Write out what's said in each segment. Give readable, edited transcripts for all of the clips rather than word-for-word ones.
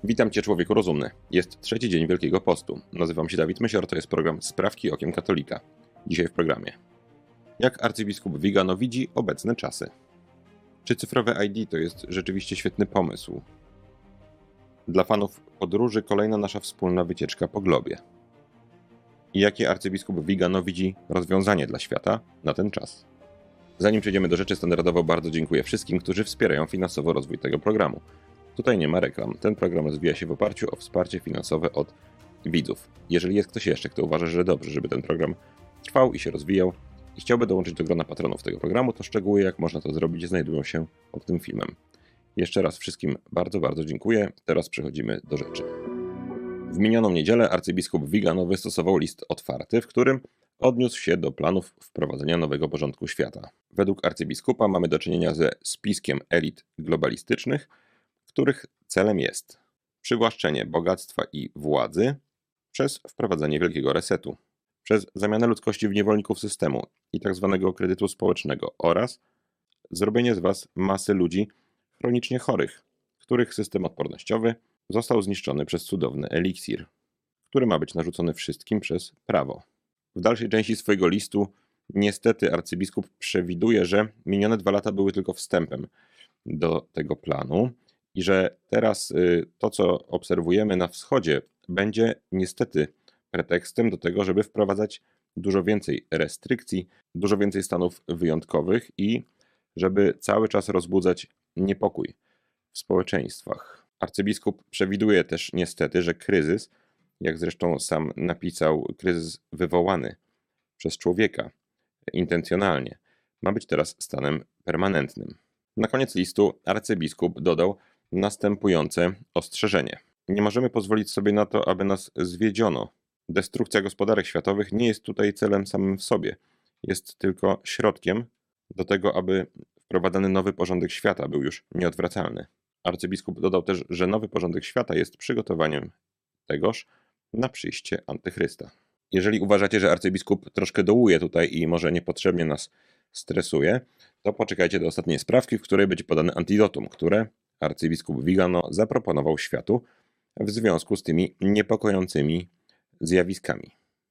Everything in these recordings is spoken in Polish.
Witam Cię, człowieku rozumny. Jest trzeci dzień Wielkiego Postu. Nazywam się Dawid Mysior, to jest program Sprawki okiem katolika. Dzisiaj w programie. Jak arcybiskup Vigano widzi obecne czasy? Czy cyfrowe ID to jest rzeczywiście świetny pomysł? Dla fanów podróży kolejna nasza wspólna wycieczka po globie. I jakie arcybiskup Vigano widzi rozwiązanie dla świata na ten czas? Zanim przejdziemy do rzeczy, standardowo bardzo dziękuję wszystkim, którzy wspierają finansowo rozwój tego programu. Tutaj nie ma reklam. Ten program rozwija się w oparciu o wsparcie finansowe od widzów. Jeżeli jest ktoś jeszcze, kto uważa, że dobrze, żeby ten program trwał i się rozwijał i chciałby dołączyć do grona patronów tego programu, to szczegóły, jak można to zrobić, znajdują się pod tym filmem. Jeszcze raz wszystkim bardzo, bardzo dziękuję. Teraz przechodzimy do rzeczy. W minioną niedzielę arcybiskup Vigano wystosował list otwarty, w którym odniósł się do planów wprowadzenia nowego porządku świata. Według arcybiskupa mamy do czynienia ze spiskiem elit globalistycznych, których celem jest przywłaszczenie bogactwa i władzy przez wprowadzenie wielkiego resetu, przez zamianę ludzkości w niewolników systemu i tzw. kredytu społecznego oraz zrobienie z was masy ludzi chronicznie chorych, których system odpornościowy został zniszczony przez cudowny eliksir, który ma być narzucony wszystkim przez prawo. W dalszej części swojego listu niestety arcybiskup przewiduje, że minione 2 lata były tylko wstępem do tego planu i że teraz to, co obserwujemy na wschodzie, będzie niestety pretekstem do tego, żeby wprowadzać dużo więcej restrykcji, dużo więcej stanów wyjątkowych i żeby cały czas rozbudzać niepokój w społeczeństwach. Arcybiskup przewiduje też niestety, że kryzys, jak zresztą sam napisał, kryzys wywołany przez człowieka intencjonalnie, ma być teraz stanem permanentnym. Na koniec listu arcybiskup dodał następujące ostrzeżenie. Nie możemy pozwolić sobie na to, aby nas zwiedziono. Destrukcja gospodarek światowych nie jest tutaj celem samym w sobie. Jest tylko środkiem do tego, aby wprowadzany nowy porządek świata był już nieodwracalny. Arcybiskup dodał też, że nowy porządek świata jest przygotowaniem tegoż na przyjście Antychrysta. Jeżeli uważacie, że arcybiskup troszkę dołuje tutaj i może niepotrzebnie nas stresuje, to poczekajcie do ostatniej sprawki, w której będzie podane antidotum, które arcybiskup Vigano zaproponował światu w związku z tymi niepokojącymi zjawiskami.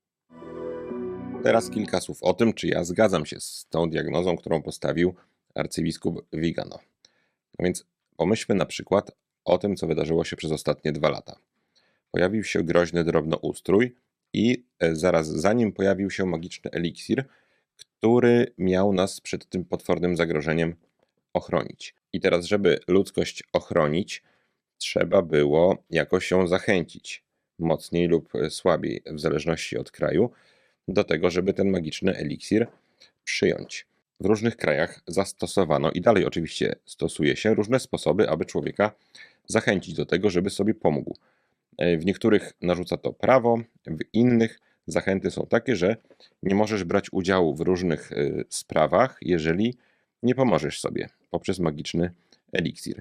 Teraz kilka słów o tym, czy ja zgadzam się z tą diagnozą, którą postawił arcybiskup Vigano. No więc pomyślmy na przykład o tym, co wydarzyło się przez ostatnie 2 lata. Pojawił się groźny drobnoustrój i zaraz za nim pojawił się magiczny eliksir, który miał nas przed tym potwornym zagrożeniem ochronić. I teraz, żeby ludzkość ochronić, trzeba było jakoś ją zachęcić, mocniej lub słabiej, w zależności od kraju, do tego, żeby ten magiczny eliksir przyjąć. W różnych krajach zastosowano i dalej oczywiście stosuje się różne sposoby, aby człowieka zachęcić do tego, żeby sobie pomógł. W niektórych narzuca to prawo, w innych zachęty są takie, że nie możesz brać udziału w różnych sprawach, jeżeli nie pomożesz sobie poprzez magiczny eliksir.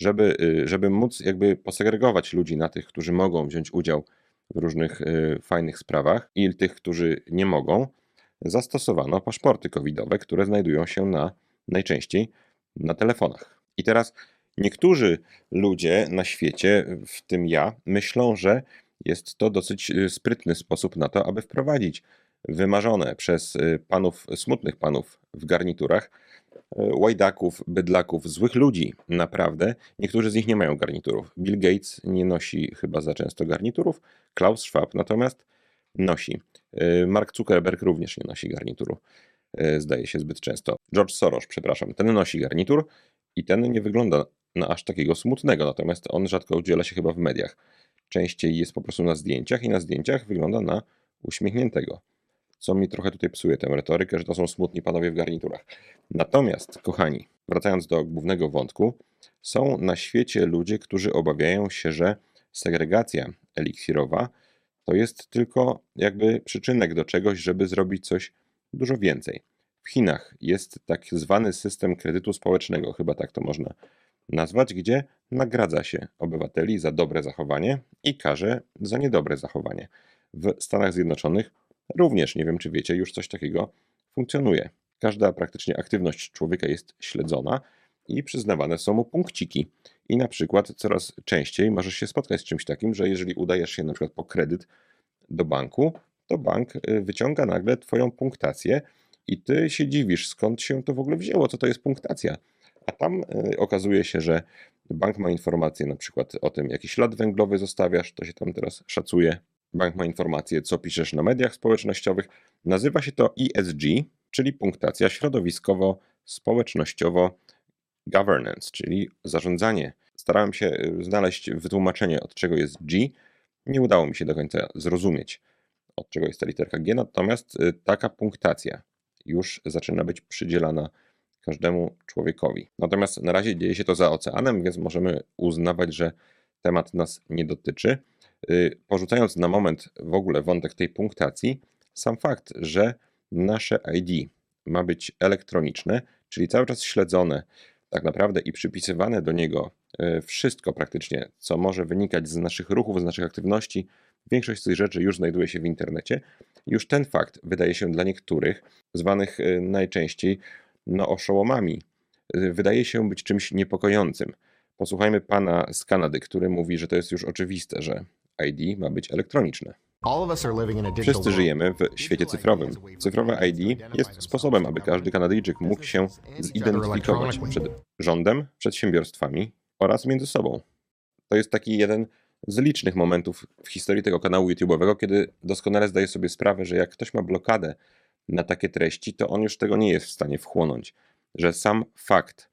Żeby móc jakby posegregować ludzi na tych, którzy mogą wziąć udział w różnych fajnych sprawach i tych, którzy nie mogą, zastosowano paszporty covidowe, które znajdują się najczęściej na telefonach. I teraz niektórzy ludzie na świecie, w tym ja, myślą, że jest to dosyć sprytny sposób na to, aby wprowadzić wymarzone przez smutnych panów w garniturach, łajdaków, bydlaków, złych ludzi, naprawdę. Niektórzy z nich nie mają garniturów. Bill Gates nie nosi chyba za często garniturów, Klaus Schwab natomiast nosi. Mark Zuckerberg również nie nosi garnituru, zdaje się zbyt często. George Soros, przepraszam, ten nosi garnitur i ten nie wygląda na aż takiego smutnego, natomiast on rzadko udziela się chyba w mediach. Częściej jest po prostu na zdjęciach i na zdjęciach wygląda na uśmiechniętego. Co mi trochę tutaj psuje tę retorykę, że to są smutni panowie w garniturach. Natomiast, kochani, wracając do głównego wątku, są na świecie ludzie, którzy obawiają się, że segregacja eliksirowa to jest tylko jakby przyczynek do czegoś, żeby zrobić coś dużo więcej. W Chinach jest tak zwany system kredytu społecznego, chyba tak to można nazwać, gdzie nagradza się obywateli za dobre zachowanie i karze za niedobre zachowanie. W Stanach Zjednoczonych również, nie wiem czy wiecie, już coś takiego funkcjonuje. Każda praktycznie aktywność człowieka jest śledzona i przyznawane są mu punkciki. I na przykład coraz częściej możesz się spotkać z czymś takim, że jeżeli udajesz się na przykład po kredyt do banku, to bank wyciąga nagle twoją punktację i ty się dziwisz, skąd się to w ogóle wzięło, co to jest punktacja. A tam okazuje się, że bank ma informacje na przykład o tym, jaki ślad węglowy zostawiasz, to się tam teraz szacuje. Bank ma informacje, co piszesz na mediach społecznościowych. Nazywa się to ESG, czyli punktacja środowiskowo-społecznościowo governance, czyli zarządzanie. Starałem się znaleźć wytłumaczenie, od czego jest G. Nie udało mi się do końca zrozumieć, od czego jest ta literka G, natomiast taka punktacja już zaczyna być przydzielana każdemu człowiekowi. Natomiast na razie dzieje się to za oceanem, więc możemy uznawać, że temat nas nie dotyczy. Porzucając na moment w ogóle wątek tej punktacji, sam fakt, że nasze ID ma być elektroniczne, czyli cały czas śledzone tak naprawdę i przypisywane do niego wszystko praktycznie, co może wynikać z naszych ruchów, z naszych aktywności. Większość z tych rzeczy już znajduje się w internecie. Już ten fakt wydaje się dla niektórych, zwanych najczęściej oszołomami, wydaje się być czymś niepokojącym. Posłuchajmy pana z Kanady, który mówi, że to jest już oczywiste, że ID ma być elektroniczne. Wszyscy żyjemy w świecie cyfrowym. Cyfrowe ID jest sposobem, aby każdy Kanadyjczyk mógł się zidentyfikować przed rządem, przedsiębiorstwami oraz między sobą. To jest taki jeden z licznych momentów w historii tego kanału YouTube'owego, kiedy doskonale zdaję sobie sprawę, że jak ktoś ma blokadę na takie treści, to on już tego nie jest w stanie wchłonąć. Że sam fakt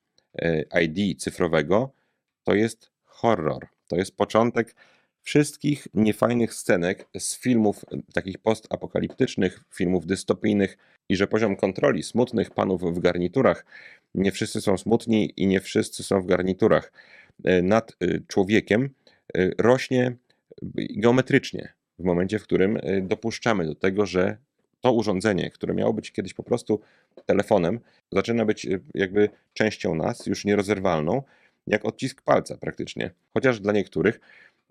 ID cyfrowego to jest horror. To jest początek wszystkich niefajnych scenek z filmów takich postapokaliptycznych, filmów dystopijnych i że poziom kontroli smutnych panów w garniturach, nie wszyscy są smutni i nie wszyscy są w garniturach, nad człowiekiem rośnie geometrycznie w momencie, w którym dopuszczamy do tego, że to urządzenie, które miało być kiedyś po prostu telefonem, zaczyna być jakby częścią nas, już nierozerwalną, jak odcisk palca praktycznie. Chociaż dla niektórych,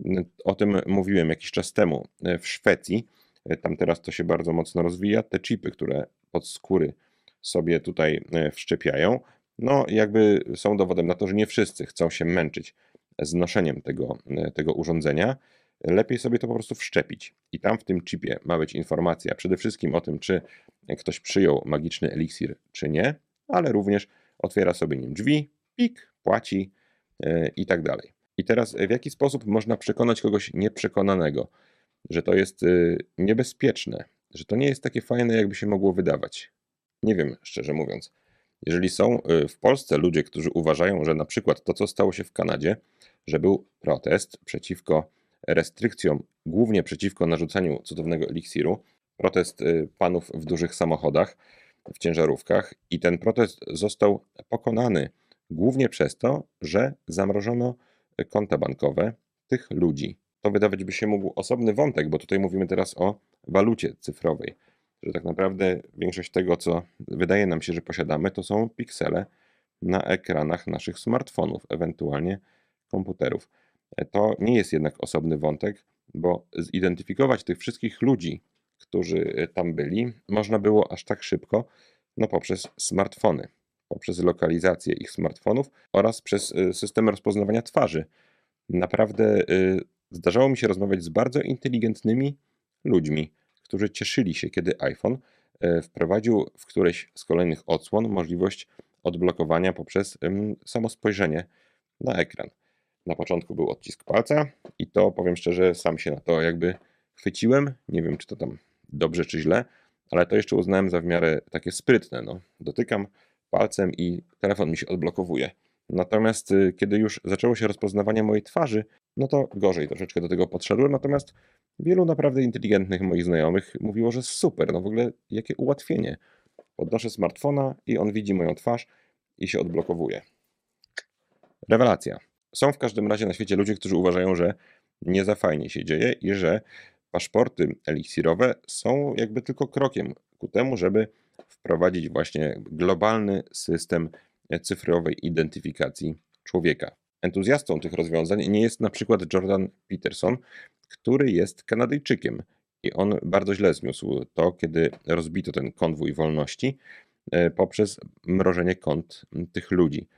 o tym mówiłem jakiś czas temu, w Szwecji, tam teraz to się bardzo mocno rozwija, te chipy, które pod skóry sobie tutaj wszczepiają, no jakby są dowodem na to, że nie wszyscy chcą się męczyć z noszeniem tego urządzenia. Lepiej sobie to po prostu wszczepić. I tam w tym chipie ma być informacja przede wszystkim o tym, czy ktoś przyjął magiczny eliksir, czy nie, ale również otwiera sobie nim drzwi, pik, płaci i tak dalej. I teraz w jaki sposób można przekonać kogoś nieprzekonanego, że to jest niebezpieczne, że to nie jest takie fajne, jakby się mogło wydawać? Nie wiem, szczerze mówiąc. Jeżeli są w Polsce ludzie, którzy uważają, że na przykład to, co stało się w Kanadzie, że był protest przeciwko restrykcjom, głównie przeciwko narzucaniu cudownego eliksiru, protest panów w dużych samochodach, w ciężarówkach i ten protest został pokonany głównie przez to, że zamrożono konta bankowe tych ludzi. To wydawać by się mógł osobny wątek, bo tutaj mówimy teraz o walucie cyfrowej, że tak naprawdę większość tego, co wydaje nam się, że posiadamy, to są piksele na ekranach naszych smartfonów, ewentualnie komputerów. To nie jest jednak osobny wątek, bo zidentyfikować tych wszystkich ludzi, którzy tam byli, można było aż tak szybko, poprzez smartfony, poprzez lokalizację ich smartfonów oraz przez systemy rozpoznawania twarzy. Naprawdę zdarzało mi się rozmawiać z bardzo inteligentnymi ludźmi, którzy cieszyli się, kiedy iPhone wprowadził w którejś z kolejnych odsłon możliwość odblokowania poprzez samo spojrzenie na ekran. Na początku był odcisk palca i to, powiem szczerze, sam się na to jakby chwyciłem. Nie wiem, czy to tam dobrze, czy źle, ale to jeszcze uznałem za w miarę takie sprytne. Dotykam palcem i telefon mi się odblokowuje. Natomiast kiedy już zaczęło się rozpoznawanie mojej twarzy, to gorzej troszeczkę do tego podszedłem. Natomiast wielu naprawdę inteligentnych moich znajomych mówiło, że super, w ogóle jakie ułatwienie. Podnoszę smartfona i on widzi moją twarz i się odblokowuje. Rewelacja. Są w każdym razie na świecie ludzie, którzy uważają, że nie za fajnie się dzieje i że paszporty eliksirowe są jakby tylko krokiem ku temu, żeby wprowadzić właśnie globalny system cyfrowej identyfikacji człowieka. Entuzjastą tych rozwiązań nie jest na przykład Jordan Peterson, który jest Kanadyjczykiem i on bardzo źle zniósł to, kiedy rozbito ten konwój wolności poprzez mrożenie kont tych ludzi.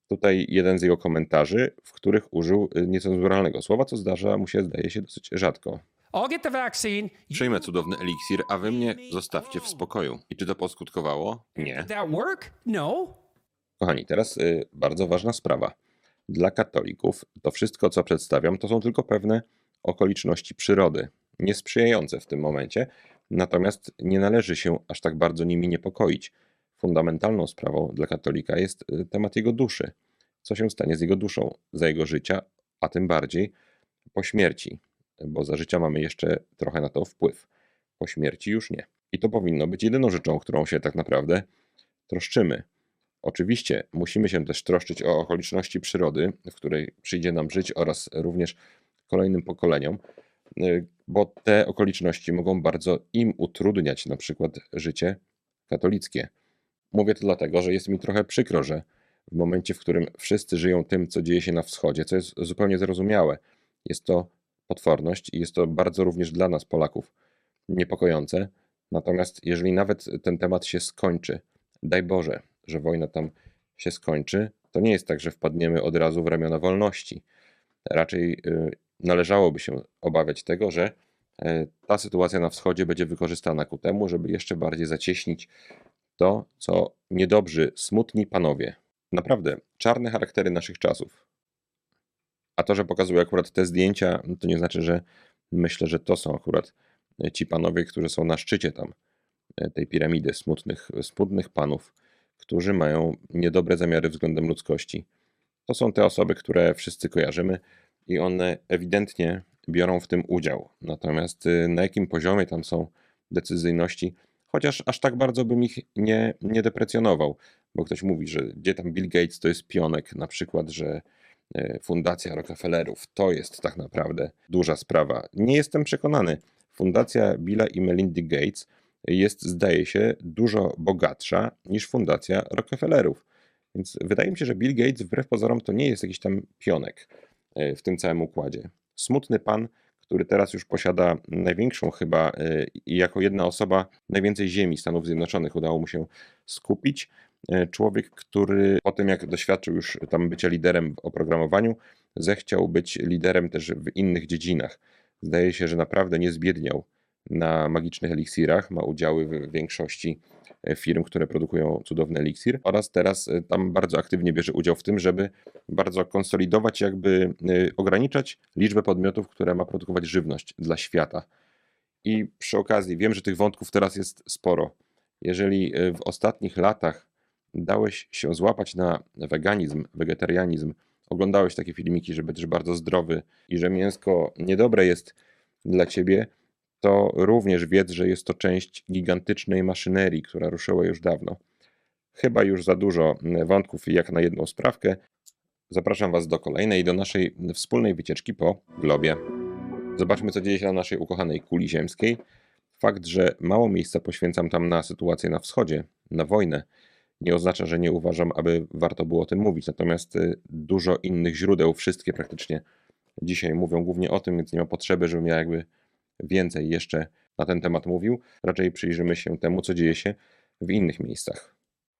Tutaj jeden z jego komentarzy, w których użył niecenzuralnego słowa, co zdarza mu się, zdaje się, dosyć rzadko. I'll get the vaccine. Przyjmę cudowny eliksir, a wy mnie zostawcie w spokoju. I czy to poskutkowało? Nie. Did that work? No. Kochani, teraz bardzo ważna sprawa. Dla katolików to wszystko, co przedstawiam, to są tylko pewne okoliczności przyrody, niesprzyjające w tym momencie, natomiast nie należy się aż tak bardzo nimi niepokoić. Fundamentalną sprawą dla katolika jest temat jego duszy. Co się stanie z jego duszą, za jego życia, a tym bardziej po śmierci, bo za życia mamy jeszcze trochę na to wpływ. Po śmierci już nie. I to powinno być jedyną rzeczą, którą się tak naprawdę troszczymy. Oczywiście musimy się też troszczyć o okoliczności przyrody, w której przyjdzie nam żyć, oraz również kolejnym pokoleniom, bo te okoliczności mogą bardzo im utrudniać na przykład życie katolickie. Mówię to dlatego, że jest mi trochę przykro, że w momencie, w którym wszyscy żyją tym, co dzieje się na wschodzie, co jest zupełnie zrozumiałe, jest to potworność i jest to bardzo również dla nas, Polaków, niepokojące. Natomiast jeżeli nawet ten temat się skończy, daj Boże, że wojna tam się skończy, to nie jest tak, że wpadniemy od razu w ramiona wolności. Raczej należałoby się obawiać tego, że ta sytuacja na wschodzie będzie wykorzystana ku temu, żeby jeszcze bardziej zacieśnić to, co niedobrzy, smutni panowie. Naprawdę, czarne charaktery naszych czasów. A to, że pokazuję akurat te zdjęcia, to nie znaczy, że myślę, że to są akurat ci panowie, którzy są na szczycie tam tej piramidy smutnych panów, którzy mają niedobre zamiary względem ludzkości. To są te osoby, które wszyscy kojarzymy i one ewidentnie biorą w tym udział. Natomiast na jakim poziomie tam są decyzyjności, chociaż aż tak bardzo bym ich nie deprecjonował, bo ktoś mówi, że gdzie tam Bill Gates to jest pionek, na przykład, że Fundacja Rockefellerów to jest tak naprawdę duża sprawa. Nie jestem przekonany. Fundacja Billa i Melindy Gates jest, zdaje się, dużo bogatsza niż Fundacja Rockefellerów. Więc wydaje mi się, że Bill Gates wbrew pozorom to nie jest jakiś tam pionek w tym całym układzie. Smutny pan, który teraz już posiada największą chyba i jako jedna osoba najwięcej ziemi Stanów Zjednoczonych udało mu się skupić. Człowiek, który po tym jak doświadczył już tam bycia liderem w oprogramowaniu, zechciał być liderem też w innych dziedzinach. Zdaje się, że naprawdę nie zbiedniał na magicznych eliksirach, ma udziały w większości firm, które produkują cudowny eliksir, oraz teraz tam bardzo aktywnie bierze udział w tym, żeby bardzo konsolidować, jakby ograniczać liczbę podmiotów, które ma produkować żywność dla świata. I przy okazji, wiem, że tych wątków teraz jest sporo. Jeżeli w ostatnich latach dałeś się złapać na weganizm, wegetarianizm, oglądałeś takie filmiki, że będziesz bardzo zdrowy i że mięsko niedobre jest dla ciebie, to również wiedz, że jest to część gigantycznej maszynerii, która ruszyła już dawno. Chyba już za dużo wątków jak na jedną sprawkę. Zapraszam Was do kolejnej, do naszej wspólnej wycieczki po globie. Zobaczmy, co dzieje się na naszej ukochanej kuli ziemskiej. Fakt, że mało miejsca poświęcam tam na sytuację na wschodzie, na wojnę, nie oznacza, że nie uważam, aby warto było o tym mówić. Natomiast dużo innych źródeł, wszystkie praktycznie dzisiaj mówią głównie o tym, więc nie ma potrzeby, żebym ja jakby więcej jeszcze na ten temat mówił. Raczej przyjrzymy się temu, co dzieje się w innych miejscach.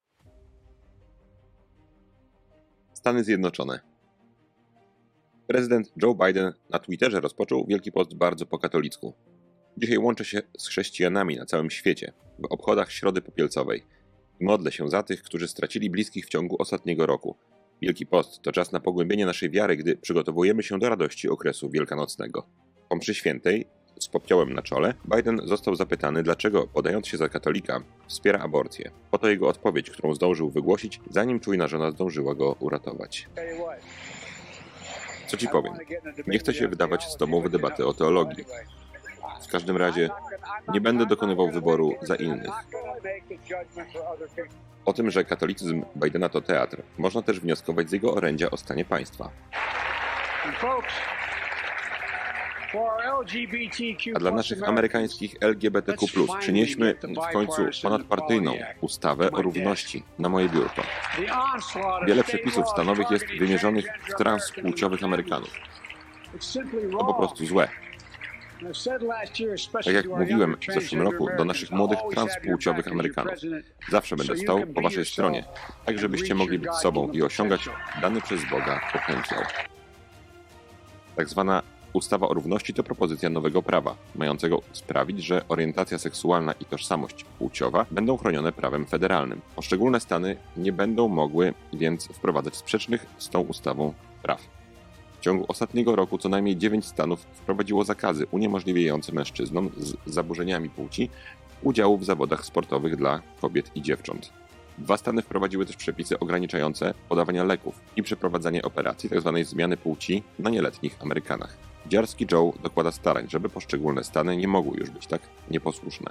Stany Zjednoczone. Prezydent Joe Biden na Twitterze rozpoczął Wielki Post bardzo po katolicku. Dzisiaj łączę się z chrześcijanami na całym świecie w obchodach Środy Popielcowej i modlę się za tych, którzy stracili bliskich w ciągu ostatniego roku. Wielki Post to czas na pogłębienie naszej wiary, gdy przygotowujemy się do radości okresu wielkanocnego. Po mszy świętej, z popiołem na czole, Biden został zapytany, dlaczego, podając się za katolika, wspiera aborcję. Oto jego odpowiedź, którą zdążył wygłosić, zanim czujna żona zdążyła go uratować. Co ci powiem? Nie chcę się wydawać z tobą w debatę o teologii. W każdym razie nie będę dokonywał wyboru za innych. O tym, że katolicyzm Bidena to teatr, można też wnioskować z jego orędzia o stanie państwa. A dla naszych amerykańskich LGBTQ+, przynieśmy w końcu ponadpartyjną ustawę o równości na moje biurko. Wiele przepisów stanowych jest wymierzonych w transpłciowych Amerykanów. To po prostu złe. Tak jak mówiłem w zeszłym roku do naszych młodych transpłciowych Amerykanów, zawsze będę stał po waszej stronie, tak żebyście mogli być sobą i osiągać dany przez Boga potencjał. Tak zwana ustawa o równości to propozycja nowego prawa, mającego sprawić, że orientacja seksualna i tożsamość płciowa będą chronione prawem federalnym. Poszczególne stany nie będą mogły więc wprowadzać sprzecznych z tą ustawą praw. W ciągu ostatniego roku co najmniej 9 stanów wprowadziło zakazy uniemożliwiające mężczyznom z zaburzeniami płci udziału w zawodach sportowych dla kobiet i dziewcząt. 2 stany wprowadziły też przepisy ograniczające podawania leków i przeprowadzanie operacji tzw. zmiany płci na nieletnich Amerykanach. Dziarski Joe dokłada starań, żeby poszczególne stany nie mogły już być tak nieposłuszne.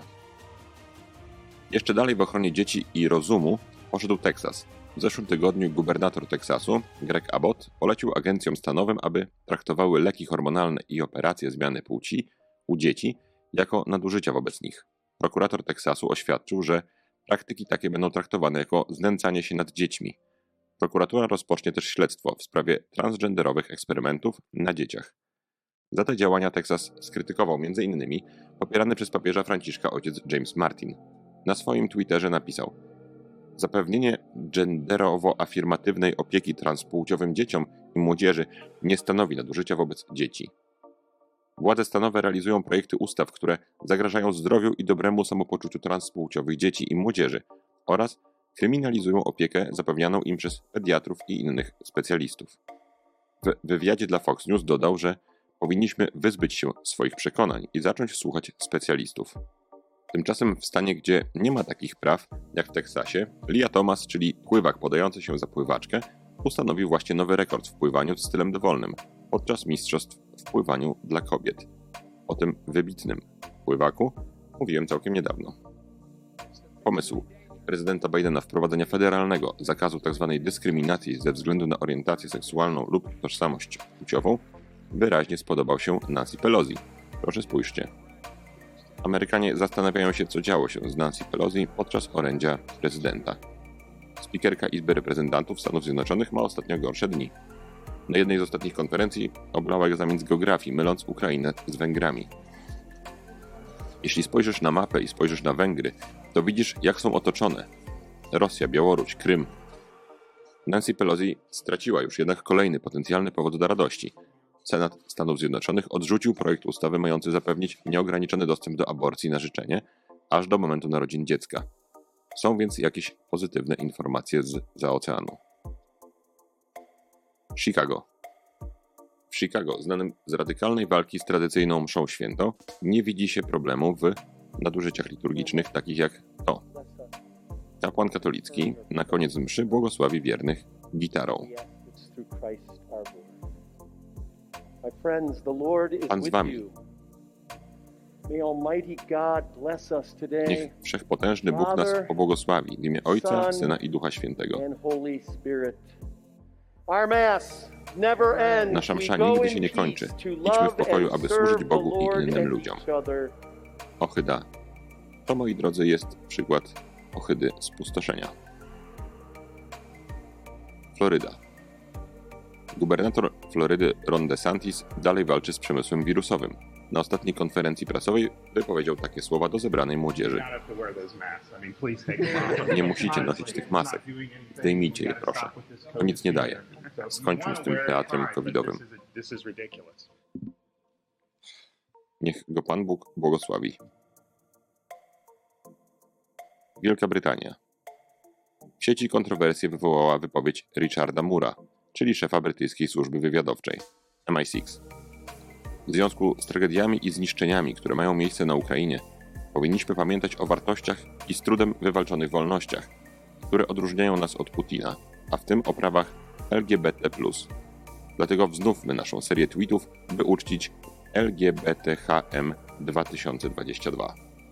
Jeszcze dalej w ochronie dzieci i rozumu poszedł Teksas. W zeszłym tygodniu gubernator Teksasu, Greg Abbott, polecił agencjom stanowym, aby traktowały leki hormonalne i operacje zmiany płci u dzieci jako nadużycia wobec nich. Prokurator Teksasu oświadczył, że praktyki takie będą traktowane jako znęcanie się nad dziećmi. Prokuratura rozpocznie też śledztwo w sprawie transgenderowych eksperymentów na dzieciach. Za te działania Teksas skrytykował m.in. popierany przez papieża Franciszka ojciec James Martin. Na swoim Twitterze napisał: zapewnienie genderowo-afirmatywnej opieki transpłciowym dzieciom i młodzieży nie stanowi nadużycia wobec dzieci. Władze stanowe realizują projekty ustaw, które zagrażają zdrowiu i dobremu samopoczuciu transpłciowych dzieci i młodzieży oraz kryminalizują opiekę zapewnianą im przez pediatrów i innych specjalistów. W wywiadzie dla Fox News dodał, że powinniśmy wyzbyć się swoich przekonań i zacząć słuchać specjalistów. Tymczasem w stanie, gdzie nie ma takich praw, jak w Teksasie, Lia Thomas, czyli pływak podający się za pływaczkę, ustanowił właśnie nowy rekord w pływaniu stylem dowolnym podczas mistrzostw w pływaniu dla kobiet. O tym wybitnym pływaku mówiłem całkiem niedawno. Pomysł prezydenta Bidena wprowadzenia federalnego zakazu tzw. dyskryminacji ze względu na orientację seksualną lub tożsamość płciową wyraźnie spodobał się Nancy Pelosi. Proszę spójrzcie. Amerykanie zastanawiają się, co działo się z Nancy Pelosi podczas orędzia prezydenta. Spikerka Izby Reprezentantów Stanów Zjednoczonych ma ostatnio gorsze dni. Na jednej z ostatnich konferencji oblała egzamin z geografii, myląc Ukrainę z Węgrami. Jeśli spojrzysz na mapę i spojrzysz na Węgry, to widzisz, jak są otoczone. Rosja, Białoruś, Krym. Nancy Pelosi straciła już jednak kolejny potencjalny powód do radości. Senat Stanów Zjednoczonych odrzucił projekt ustawy mający zapewnić nieograniczony dostęp do aborcji na życzenie, aż do momentu narodzin dziecka. Są więc jakieś pozytywne informacje zza oceanu. Chicago. W Chicago, znanym z radykalnej walki z tradycyjną mszą świętą, nie widzi się problemu w nadużyciach liturgicznych takich jak to. Kapłan katolicki na koniec mszy błogosławi wiernych gitarą. Pan z wami. Niech Wszechpotężny Bóg nas pobłogosławi w imię Ojca, Syna i Ducha Świętego. Nasza msza nigdy się nie kończy. Idźmy w pokoju, aby służyć Bogu i innym ludziom. Ohyda. To, moi drodzy, jest przykład ohydy spustoszenia. Floryda. Gubernator Florydy Ron DeSantis dalej walczy z przemysłem wirusowym. Na ostatniej konferencji prasowej wypowiedział takie słowa do zebranej młodzieży. Nie musicie nosić tych masek. Zdejmijcie je, proszę. To nic nie daje. Skończmy z tym teatrem covidowym. Niech go Pan Bóg błogosławi. Wielka Brytania. W sieci kontrowersje wywołała wypowiedź Richarda Moore'a, czyli szefa brytyjskiej służby wywiadowczej MI6. W związku z tragediami i zniszczeniami, które mają miejsce na Ukrainie, powinniśmy pamiętać o wartościach i z trudem wywalczonych wolnościach, które odróżniają nas od Putina, a w tym o prawach LGBT+. Dlatego wznówmy naszą serię tweetów, by uczcić LGBTHM 2022.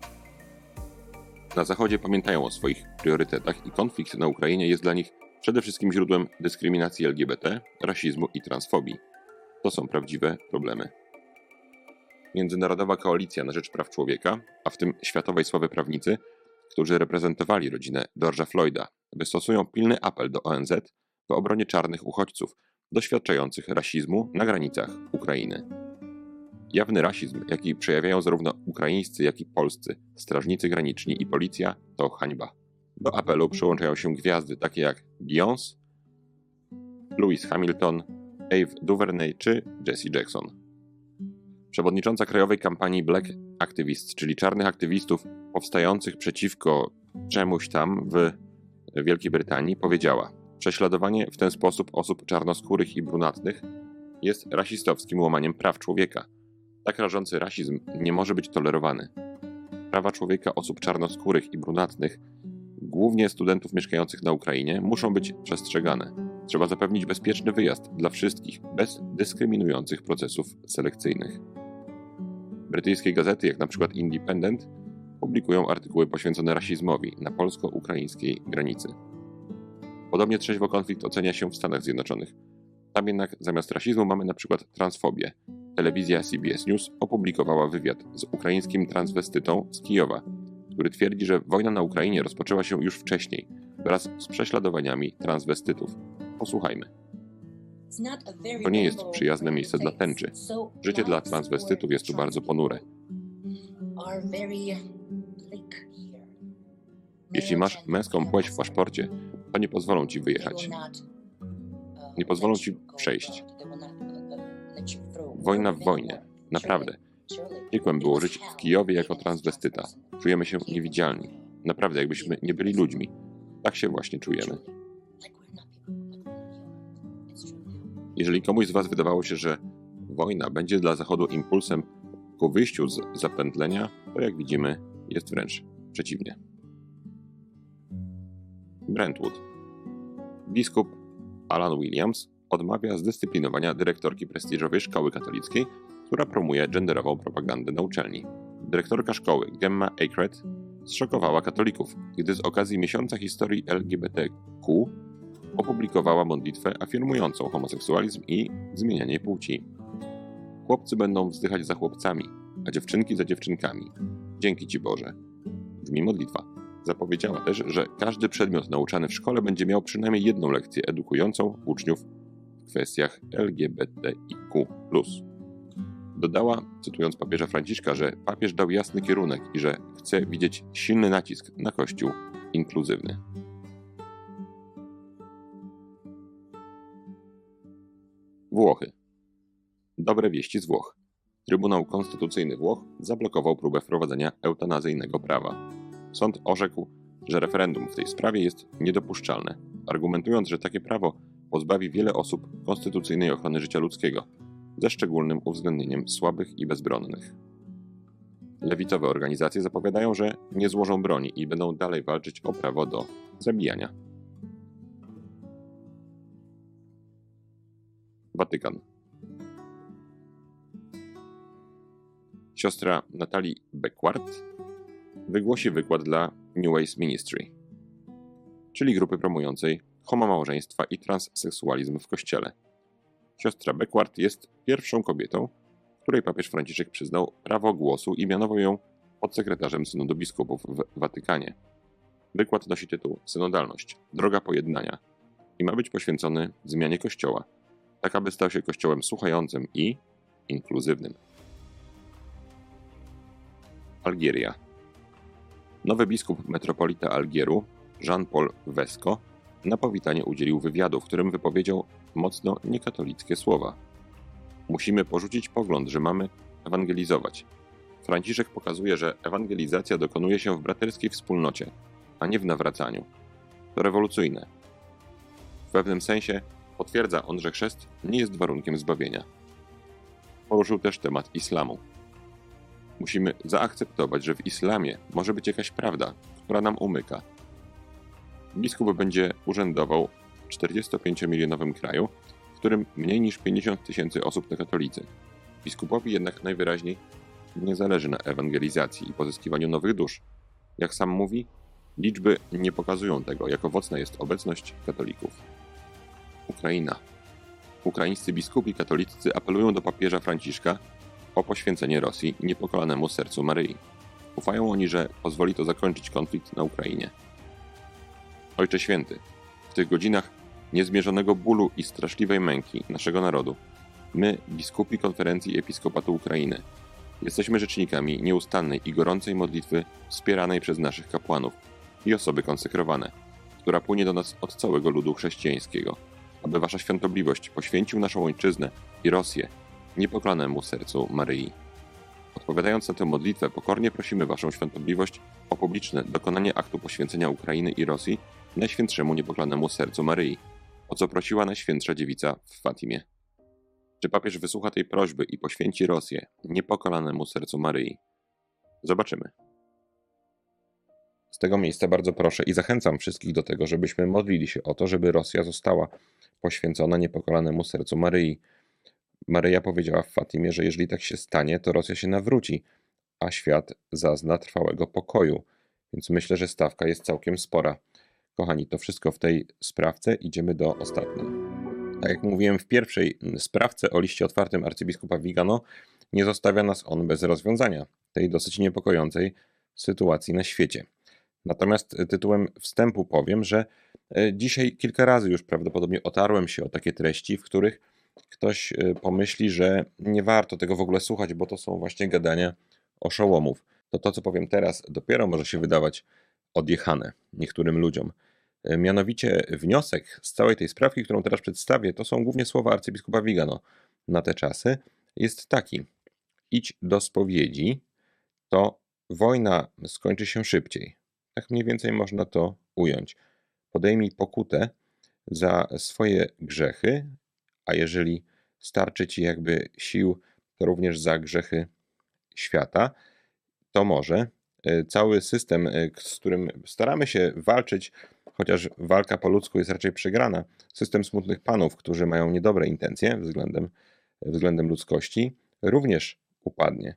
Na Zachodzie pamiętają o swoich priorytetach i konflikt na Ukrainie jest dla nich przede wszystkim źródłem dyskryminacji LGBT, rasizmu i transfobii. To są prawdziwe problemy. Międzynarodowa Koalicja na Rzecz Praw Człowieka, a w tym światowej sławy prawnicy, którzy reprezentowali rodzinę George'a Floyda, wystosują pilny apel do ONZ w obronie czarnych uchodźców doświadczających rasizmu na granicach Ukrainy. Jawny rasizm, jaki przejawiają zarówno ukraińscy, jak i polscy strażnicy graniczni i policja, to hańba. Do apelu przyłączają się gwiazdy takie jak Beyoncé, Lewis Hamilton, Ava DuVernay czy Jessie Jackson. Przewodnicząca krajowej kampanii Black Activists, czyli czarnych aktywistów powstających przeciwko czemuś tam w Wielkiej Brytanii, powiedziała: prześladowanie w ten sposób osób czarnoskórych i brunatnych jest rasistowskim łamaniem praw człowieka. Tak rażący rasizm nie może być tolerowany. Prawa człowieka osób czarnoskórych i brunatnych, głównie studentów mieszkających na Ukrainie, muszą być przestrzegane. Trzeba zapewnić bezpieczny wyjazd dla wszystkich, bez dyskryminujących procesów selekcyjnych. Brytyjskie gazety, jak na przykład Independent, publikują artykuły poświęcone rasizmowi na polsko-ukraińskiej granicy. Podobnie trzeźwo konflikt ocenia się w Stanach Zjednoczonych. Tam jednak zamiast rasizmu mamy na przykład transfobię. Telewizja CBS News opublikowała wywiad z ukraińskim transwestytą z Kijowa, który twierdzi, że wojna na Ukrainie rozpoczęła się już wcześniej, wraz z prześladowaniami transwestytów. Posłuchajmy. To nie jest przyjazne miejsce dla tęczy. Życie dla transwestytów jest tu bardzo ponure. Jeśli masz męską płeć w paszporcie, to nie pozwolą ci wyjechać. Nie pozwolą ci przejść. Wojna w wojnie. Naprawdę. Piekłem było żyć w Kijowie jako transwestyta. Czujemy się niewidzialni. Naprawdę, jakbyśmy nie byli ludźmi. Tak się właśnie czujemy. Jeżeli komuś z was wydawało się, że wojna będzie dla Zachodu impulsem ku wyjściu z zapętlenia, to jak widzimy, jest wręcz przeciwnie. Brentwood. Biskup Alan Williams odmawia zdyscyplinowania dyrektorki prestiżowej szkoły katolickiej, która promuje genderową propagandę na uczelni. Dyrektorka szkoły, Gemma Akred, zszokowała katolików, gdy z okazji miesiąca historii LGBTQ opublikowała modlitwę afirmującą homoseksualizm i zmienianie płci. Chłopcy będą wzdychać za chłopcami, a dziewczynki za dziewczynkami. Dzięki Ci Boże. Brzmi modlitwa. Zapowiedziała też, że każdy przedmiot nauczany w szkole będzie miał przynajmniej jedną lekcję edukującą uczniów w kwestiach LGBTIQ+. Dodała, cytując papieża Franciszka, że papież dał jasny kierunek i że chce widzieć silny nacisk na Kościół inkluzywny. Włochy. Dobre wieści z Włoch. Trybunał Konstytucyjny Włoch zablokował próbę wprowadzenia eutanazyjnego prawa. Sąd orzekł, że referendum w tej sprawie jest niedopuszczalne, argumentując, że takie prawo pozbawi wiele osób konstytucyjnej ochrony życia ludzkiego, ze szczególnym uwzględnieniem słabych i bezbronnych. Lewicowe organizacje zapowiadają, że nie złożą broni i będą dalej walczyć o prawo do zabijania. Watykan. Siostra Natalii Beckwart wygłosi wykład dla New Ways Ministry, czyli grupy promującej homomałżeństwa i transseksualizm w Kościele. Siostra Beckwart jest pierwszą kobietą, której papież Franciszek przyznał prawo głosu i mianował ją podsekretarzem Synodu Biskupów w Watykanie. Wykład nosi tytuł Synodalność – Droga Pojednania i ma być poświęcony zmianie Kościoła, tak aby stał się Kościołem słuchającym i inkluzywnym. Algieria. Nowy biskup metropolita Algieru, Jean-Paul Vesco, na powitanie udzielił wywiadu, w którym wypowiedział mocno niekatolickie słowa. Musimy porzucić pogląd, że mamy ewangelizować. Franciszek pokazuje, że ewangelizacja dokonuje się w braterskiej wspólnocie, a nie w nawracaniu. To rewolucyjne. W pewnym sensie potwierdza on, że chrzest nie jest warunkiem zbawienia. Poruszył też temat islamu. Musimy zaakceptować, że w islamie może być jakaś prawda, która nam umyka. Biskup będzie urzędował w 45-milionowym kraju, w którym mniej niż 50 000 osób to katolicy. Biskupowi jednak najwyraźniej nie zależy na ewangelizacji i pozyskiwaniu nowych dusz. Jak sam mówi, liczby nie pokazują tego, jak owocna jest obecność katolików. Ukraina. Ukraińscy biskupi katoliccy apelują do papieża Franciszka o poświęcenie Rosji niepokolanemu sercu Maryi. Ufają oni, że pozwoli to zakończyć konflikt na Ukrainie. Ojcze Święty, w tych godzinach niezmierzonego bólu i straszliwej męki naszego narodu, My, biskupi Konferencji Episkopatu Ukrainy, jesteśmy rzecznikami nieustannej i gorącej modlitwy wspieranej przez naszych kapłanów i osoby konsekrowane, która płynie do nas od całego ludu chrześcijańskiego, aby Wasza Świątobliwość poświęcił naszą ojczyznę i Rosję niepoklanemu sercu Maryi. Odpowiadając na tę modlitwę, pokornie prosimy Waszą Świątobliwość o publiczne dokonanie aktu poświęcenia Ukrainy i Rosji Najświętszemu Niepoklanemu Sercu Maryi, o co prosiła Najświętsza Dziewica w Fatimie. Czy papież wysłucha tej prośby i poświęci Rosję Niepokalanemu Sercu Maryi? Zobaczymy. Z tego miejsca bardzo proszę i zachęcam wszystkich do tego, żebyśmy modlili się o to, żeby Rosja została poświęcona Niepokalanemu Sercu Maryi. Maryja powiedziała w Fatimie, że jeżeli tak się stanie, to Rosja się nawróci, a świat zazna trwałego pokoju. Więc myślę, że stawka jest całkiem spora. Kochani, to wszystko w tej sprawce. Idziemy do ostatniej. Tak jak mówiłem w pierwszej sprawce o liście otwartym arcybiskupa Vigano, nie zostawia nas on bez rozwiązania tej dosyć niepokojącej sytuacji na świecie. Natomiast tytułem wstępu powiem, że dzisiaj kilka razy już prawdopodobnie otarłem się o takie treści, w których ktoś pomyśli, że nie warto tego w ogóle słuchać, bo to są właśnie gadania oszołomów. To, co powiem teraz, dopiero może się wydawać odjechane niektórym ludziom. Mianowicie wniosek z całej tej sprawki, którą teraz przedstawię, to są głównie słowa arcybiskupa Vigano na te czasy, jest taki: idź do spowiedzi, to wojna skończy się szybciej. Tak mniej więcej można to ująć. Podejmij pokutę za swoje grzechy, a jeżeli starczy ci jakby sił, to również za grzechy świata, to może cały system, z którym staramy się walczyć, chociaż walka po ludzku jest raczej przegrana, system smutnych panów, którzy mają niedobre intencje względem ludzkości, również upadnie.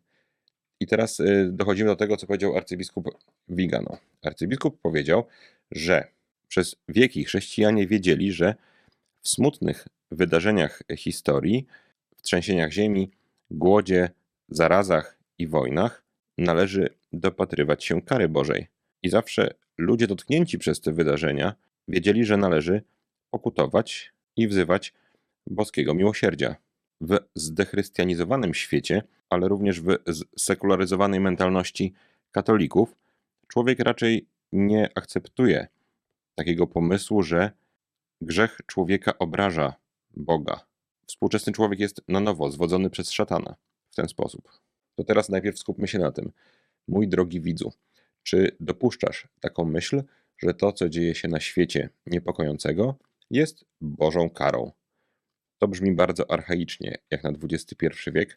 I teraz dochodzimy do tego, co powiedział arcybiskup Vigano. Arcybiskup powiedział, że przez wieki chrześcijanie wiedzieli, że w smutnych wydarzeniach historii, w trzęsieniach ziemi, głodzie, zarazach i wojnach należy dopatrywać się kary Bożej. I zawsze ludzie dotknięci przez te wydarzenia wiedzieli, że należy pokutować i wzywać boskiego miłosierdzia. W zdechrystianizowanym świecie, ale również w sekularyzowanej mentalności katolików, człowiek raczej nie akceptuje takiego pomysłu, że grzech człowieka obraża Boga. Współczesny człowiek jest na nowo zwodzony przez szatana w ten sposób. To teraz najpierw skupmy się na tym. Mój drogi widzu, czy dopuszczasz taką myśl, że to, co dzieje się na świecie niepokojącego, jest Bożą karą? To brzmi bardzo archaicznie, jak na XXI wiek,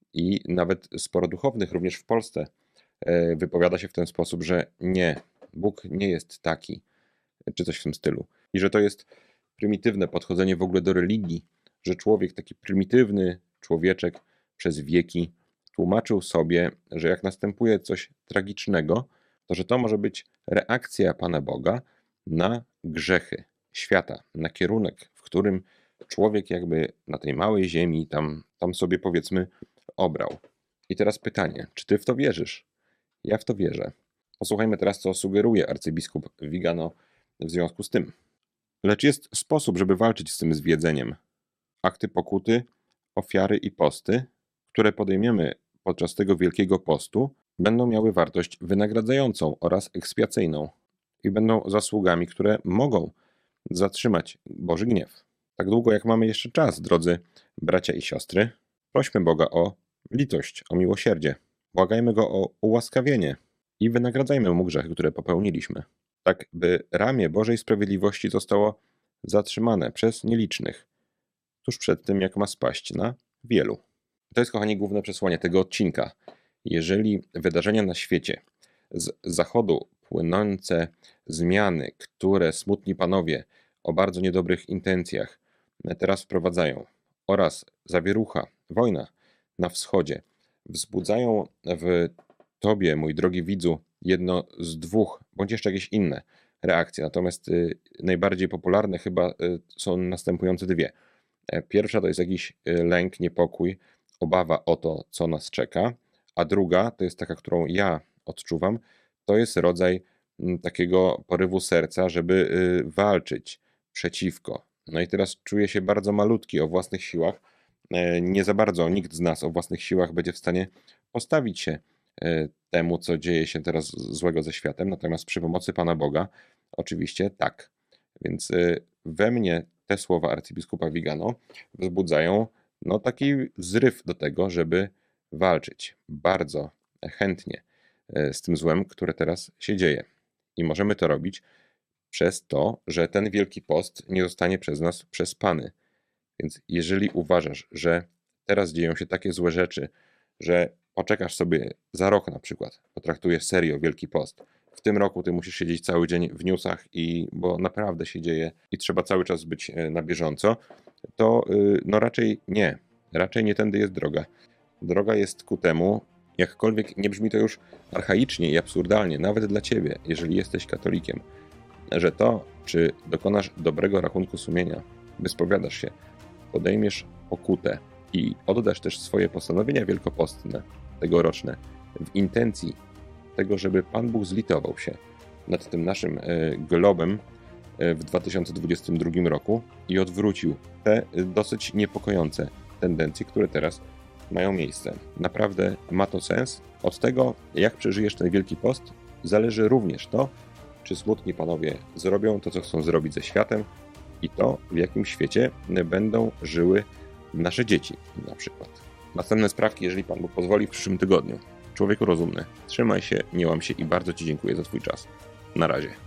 i nawet sporo duchownych, również w Polsce, wypowiada się w ten sposób, że nie, Bóg nie jest taki, czy coś w tym stylu. I że to jest prymitywne podchodzenie w ogóle do religii, że człowiek, taki prymitywny człowieczek przez wieki tłumaczył sobie, że jak następuje coś tragicznego, to że to może być reakcja Pana Boga na grzechy świata, na kierunek, w którym człowiek jakby na tej małej ziemi tam sobie powiedzmy obrał. I teraz pytanie, czy ty w to wierzysz? Ja w to wierzę. Posłuchajmy teraz, co sugeruje arcybiskup Vigano w związku z tym. Lecz jest sposób, żeby walczyć z tym zwiedzeniem. Akty pokuty, ofiary i posty, które podejmiemy podczas tego Wielkiego Postu, będą miały wartość wynagradzającą oraz ekspiacyjną i będą zasługami, które mogą zatrzymać Boży gniew. Tak długo jak mamy jeszcze czas, drodzy bracia i siostry, prośmy Boga o litość, o miłosierdzie. Błagajmy Go o ułaskawienie i wynagradzajmy Mu grzechy, które popełniliśmy. Tak by ramię Bożej Sprawiedliwości zostało zatrzymane przez nielicznych, tuż przed tym, jak ma spaść na wielu. To jest, kochani, główne przesłanie tego odcinka. Jeżeli wydarzenia na świecie, z zachodu płynące zmiany, które smutni panowie o bardzo niedobrych intencjach teraz wprowadzają, oraz zawierucha, wojna na wschodzie, wzbudzają w tobie, mój drogi widzu, jedno z dwóch, bądź jeszcze jakieś inne reakcje. Natomiast najbardziej popularne chyba są następujące dwie. Pierwsza to jest jakiś lęk, niepokój, obawa o to, co nas czeka, a druga, to jest taka, którą ja odczuwam, to jest rodzaj takiego porywu serca, żeby walczyć przeciwko. No i teraz czuję się bardzo malutki o własnych siłach, nie za bardzo nikt z nas o własnych siłach będzie w stanie postawić się temu, co dzieje się teraz złego ze światem, natomiast przy pomocy Pana Boga oczywiście tak. Więc we mnie te słowa arcybiskupa Vigano wzbudzają taki zryw do tego, żeby walczyć bardzo chętnie z tym złem, które teraz się dzieje. I możemy to robić przez to, że ten Wielki Post nie zostanie przez nas przespany. Więc jeżeli uważasz, że teraz dzieją się takie złe rzeczy, że poczekasz sobie za rok na przykład, potraktujesz serio Wielki Post, w tym roku ty musisz siedzieć cały dzień w newsach, bo naprawdę się dzieje i trzeba cały czas być na bieżąco, to raczej nie. Raczej nie tędy jest droga. Droga jest ku temu, jakkolwiek nie brzmi to już archaicznie i absurdalnie, nawet dla ciebie, jeżeli jesteś katolikiem, że to, czy dokonasz dobrego rachunku sumienia, wyspowiadasz się, podejmiesz pokutę i oddasz też swoje postanowienia wielkopostne, tegoroczne, w intencji tego, żeby Pan Bóg zlitował się nad tym naszym globem w 2022 roku i odwrócił te dosyć niepokojące tendencje, które teraz mają miejsce. Naprawdę ma to sens. Od tego, jak przeżyjesz ten Wielki Post, zależy również to, czy smutni panowie zrobią to, co chcą zrobić ze światem i to, w jakim świecie będą żyły nasze dzieci na przykład. Następne sprawki, jeżeli Pan Bóg pozwoli, w przyszłym tygodniu. Człowieku rozumny, trzymaj się, nie łam się i bardzo Ci dziękuję za Twój czas. Na razie.